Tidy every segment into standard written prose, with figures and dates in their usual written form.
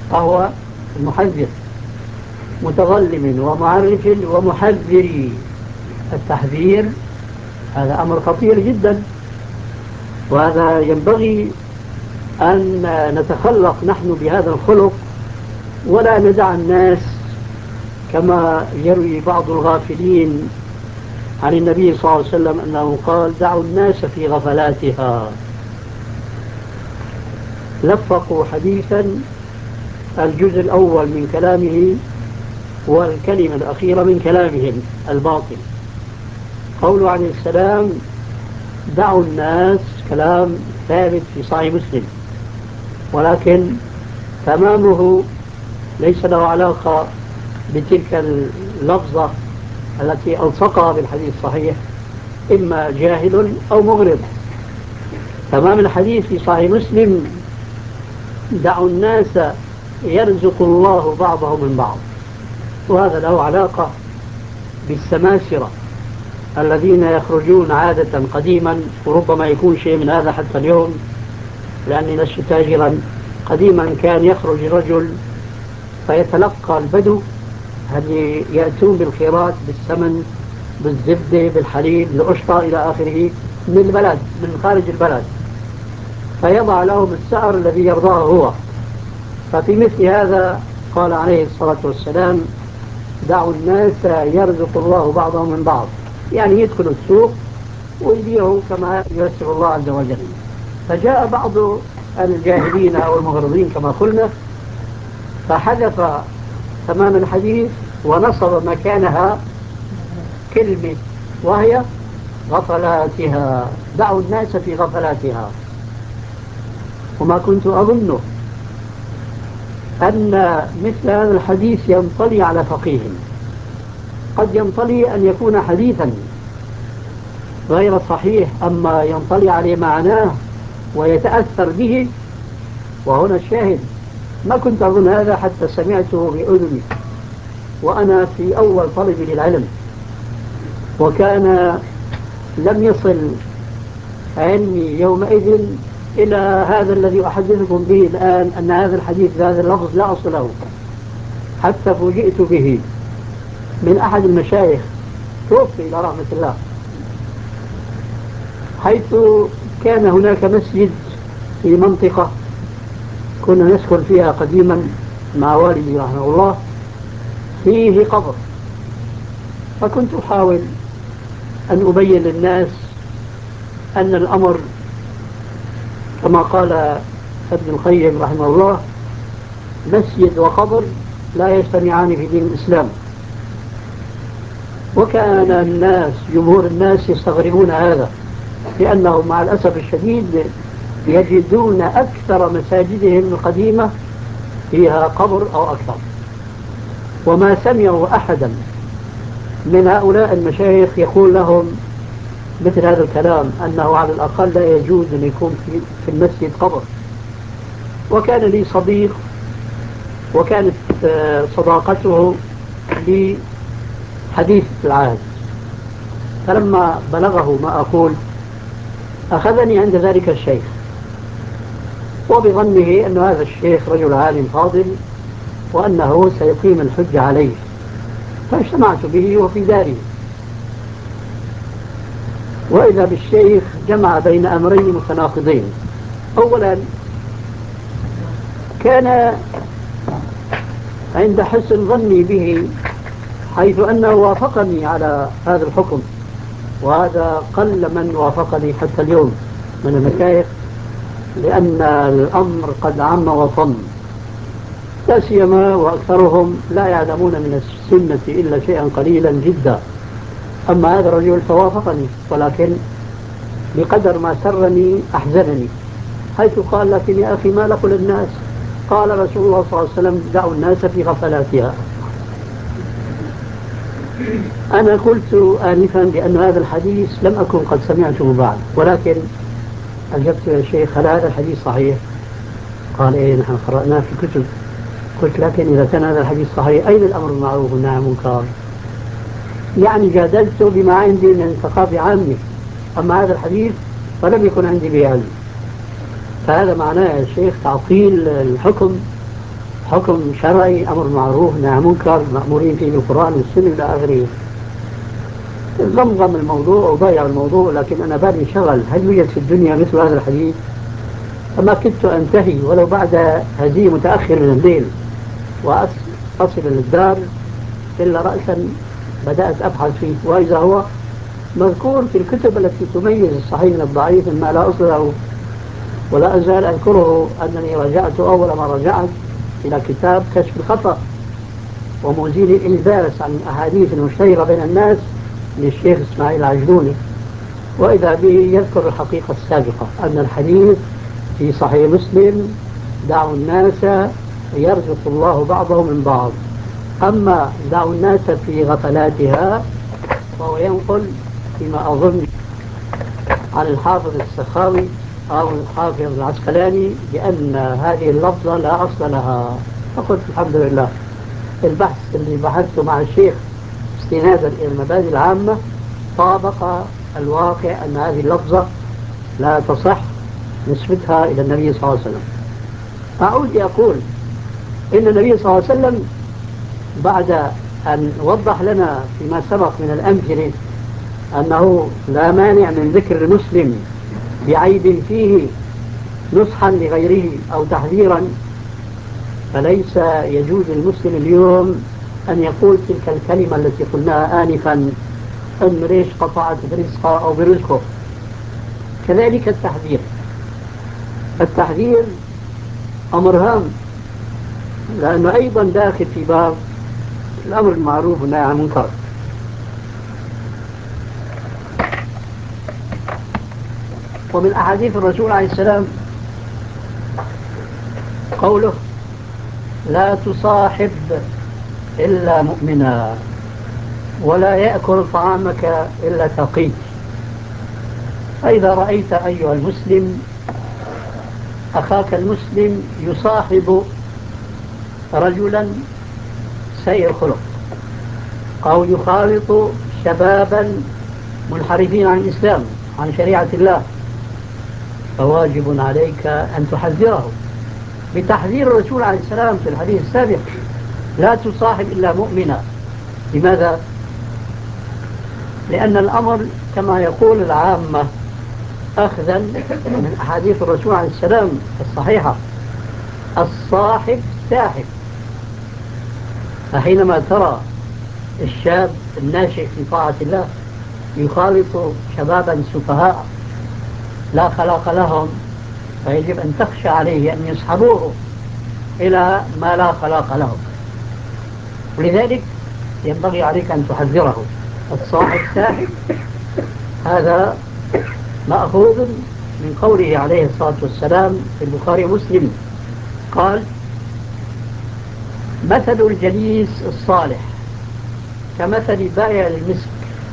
فهو المحذر، متظلم ومعرف ومحذر. التحذير هذا أمر خطير جدا، وهذا ينبغي أن نتخلق نحن بهذا الخلق، ولا ندع الناس كما يروي بعض الغافلين عن النبي صلى الله عليه وسلم أنه قال: دعوا الناس في غفلاتها. لفقوا حديثا الجزء الأول من كلامه والكلمة الأخيرة من كلامهم الباطل. قوله عليه السلام دعوا الناس، كلام ثابت في صحيح مسلم، ولكن تمامه ليس له علاقة بتلك اللفظة التي ألصقها بالحديث الصحيح، إما جاهل أو مغرض. تمام الحديث في صحيح مسلم دعوا الناس يرزق الله بعضهم من بعض، وهذا له علاقة بالسماسرة الذين يخرجون عادة قديما، وربما يكون شيء من هذا حتى اليوم، لأني لست تاجرا. قديما كان يخرج رجل فيتلقى البدو هل يأتون بالخيرات، بالسمن، بالزبدة، بالحليب، بالقشطة إلى آخره من البلد، من خارج البلد، فيضع لهم السعر الذي يرضاه هو. ففي مثل هذا قال عليه الصلاة والسلام دعوا الناس يرزق الله بعضهم من بعض، يعني يدخلوا السوق ويبيعوا كما ييسر الله عز وجل. فجاء بعض الجاهلين أو المغرضين كما قلنا فحذف تمام الحديث ونصب مكانها كلمة، وهي غفلاتها. دعوا الناس في غفلاتها. وما كنت أظن أن مثل هذا الحديث ينطلي على فقيه. قد ينطلي أن يكون حديثا غير صحيح، أما ينطلي عليه معناه ويتأثر به، وهنا الشاهد. ما كنت أظن هذا حتى سمعته بأذني وأنا في أول طلب للعلم، وكان لم يصل علمي يومئذ إلى هذا الذي أحدثكم به الآن، أن هذا الحديث بهذا اللفظ لا أصل له. حتى فوجئت به من أحد المشايخ توفي إلى رحمة الله، حيث كان هناك مسجد في منطقة كنا نسكن فيها قديما مع والدي رحمه الله، فيه قبر. فكنت أحاول أن أبين للناس أن الأمر كما قال ابن القيم رحمه الله: مسجد وقبر لا يجتمعان في دين الإسلام. وكان الناس، جمهور الناس، يستغربون هذا، لأنهم مع الأسف الشديد يجدون أكثر مساجدهم القديمة فيها قبر أو أكثر، وما سمعوا أحدا من هؤلاء المشايخ يقول لهم مثل هذا الكلام، أنه على الأقل لا يجوز أن يكون في المسجد قبر. وكان لي صديق، وكانت صداقته لحديث العهد، فلما بلغه ما أقول أخذني عند ذلك الشيخ، وبظنه أن هذا الشيخ رجل عالم فاضل وأنه سيقيم الحج عليه، فاجتمعت به وفي داره، وإذا بالشيخ جمع بين أمرين متناقضين. أولا كان عند حسن ظني به، حيث أنه وافقني على هذا الحكم، وهذا قل من وافقني حتى اليوم من المشايخ، لأن الأمر قد عم وطم، لا سيما وأكثرهم لا يعلمون من السنة إلا شيئا قليلا جدا. أما هذا الرجل فوافقني، ولكن بقدر ما سرني أحزنني، حيث قال: لكن يا أخي ما نقول الناس؟ قال رسول الله صلى الله عليه وسلم دعوا الناس في غفلاتها. أنا قلت آنفا بأن هذا الحديث لم أكن قد سمعته بعد، ولكن أجبت يا شيخ: هل هذا الحديث صحيح؟ قال: إيه، نحن قرأناه في الكتب. قلت: لكن إذا كان هذا الحديث صحيح أين الأمر بالمعروف والنهي عن المنكر؟ يعني جادلت بما عندي من ثقافة عامة، أما هذا الحديث فلم يكن عندي به علم. فهذا معناه يا شيخ تعطيل الحكم حكم شرعي، أمر معروف نهي منكر، مأمورين فيه بالقرآن والسنة إلى آخره. ضمضم الموضوع وضيع الموضوع، لكن أنا بالي شغل، هل يوجد في الدنيا مثل هذا الحديث؟ فما كدت أنتهي ولو بعد هزيم متأخر من الليل وأصل للدار إلا رأسا بدأت أبحث فيه، وإذا هو مذكور في الكتب التي تميز الصحيح من الضعيف مما لا أصل له. ولا أزال أذكره أنني رجعت أول ما رجعت إلى كتاب كشف الخطأ ومزيل الإلباس عن الأحاديث المشتهرة بين الناس للشيخ إسماعيل العجلوني، وإذا به يذكر الحقيقة السابقة أن الحديث في صحيح مسلم: دعوا الناس يرزق الله بعضهم من بعض. أما دعوا الناس في غفلاتها، وهو ينقل فيما أظن عن الحافظ السخاوي أو الحافظ العسقلاني بأن هذه اللفظة لا أصل لها. فقلت الحمد لله، البحث اللي بحثته مع الشيخ استنادا إلى المبادئ العامة طابق الواقع أن هذه اللفظة لا تصح نسبتها إلى النبي صلى الله عليه وسلم. أعود أقول إن النبي صلى الله عليه وسلم بعد أن وضح لنا فيما سبق من الأمثلة أنه لا مانع من ذكر المسلم بعيب فيه نصحا لغيره أو تحذيرا، فليس يجوز للمسلم اليوم أن يقول تلك الكلمة التي قلناها آنفا أن ليش قطعت برزقه أو برزقه. كذلك التحذير أمر هام، لأنه أيضا داخل في باب الأمر المعروف والنهي عن المنكر. ومن أحاديث الرسول عليه السلام قوله: لا تصاحب إلا مؤمنا، ولا يأكل طعامك إلا تقي. فإذا رأيت أيها المسلم أخاك المسلم يصاحب رجلا سيء الخلق أو يخالط شبابا منحرفين عن الإسلام عن شريعة الله، فواجب عليك أن تحذره بتحذير الرسول عليه السلام في الحديث السابق: لا تصاحب إلا مؤمنا. لماذا؟ لأن الأمر كما يقول العامة أخذا من أحاديث الرسول عليه السلام الصحيحة: الصاحب ساحب. فحينما ترى الشاب الناشئ في طاعة الله يخالط شبابا سفهاء لا خلاق لهم، فيجب أن تخشى عليه أن يسحبوه إلى ما لا خلاق لهم، ولذلك ينبغي عليك أن تحذره. الصاحب ساحب، هذا مأخوذ من قوله عليه الصلاة والسلام في البخاري ومسلم قال: مثل الجليس الصالح كمثل بائع المسك،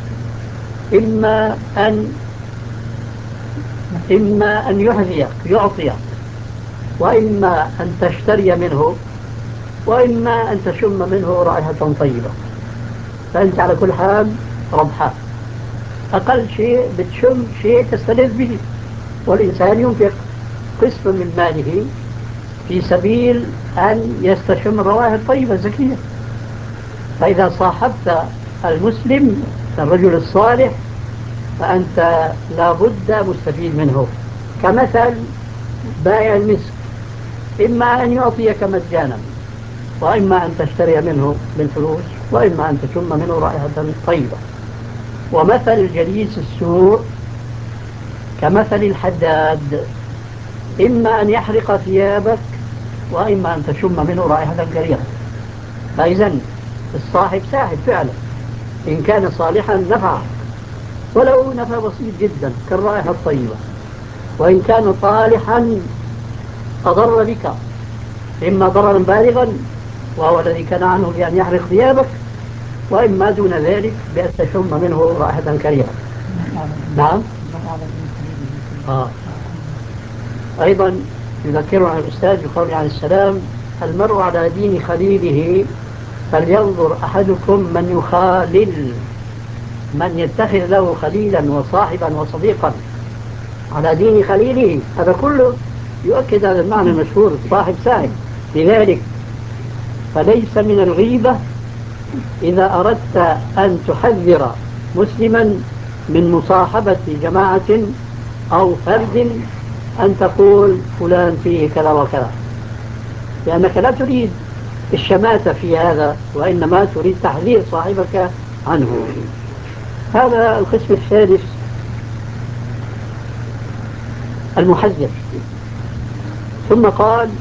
إما أن يعطيك، وإما أن تشتري منه، وإما أن تشم منه رائحة طيبة، فأنت على كل حال ربحان. أقل شيء بتشم شيء تستلذ به، والإنسان ينفق قسم من ماله في سبيل أن يستشم الروائح الطيبة الزكية. فإذا صاحبت المسلم الرجل الصالح فأنت لابد مستفيد منه، كمثل بائع المسك، إما أن يعطيك مجانا، وإما أن تشتري منه بالفلوس، وإما أن تشم منه رائحة طيبة. ومثل الجليس السوء كمثل الحداد، إما أن يحرق ثيابك، وإما أن تشم منه رائحة كريهة. فإذا الصاحب ساحب فعلا، إن كان صالحا نفعك ولو نفع بسيط جدا كالرائحة الطيبة، وإن كان طالحا أضر بك، إما ضررا بالغا وهو الذي كان عنه بأن يحرق ثيابك، وإما دون ذلك بأن تشم منه رائحة كريهة. نعم. أيضا يذكرنا الأستاذ بقوله عليه السلام: المرء على دين خليله فلينظر أحدكم من يخالل، من يتخذ له خليلا وصاحبا وصديقا على دين خليله. هذا كله يؤكد هذا المعنى المشهور: الصاحب ساحب. لذلك فليس من الغيبة إذا أردت أن تحذر مسلما من مصاحبة جماعة أو فرد أن تقول فلان فيه كذا وكذا، لأنك لا تريد الشماتة في هذا، وإنما تريد تحذير صاحبك عنه. هذا القسم الثالث، المحذر. ثم قال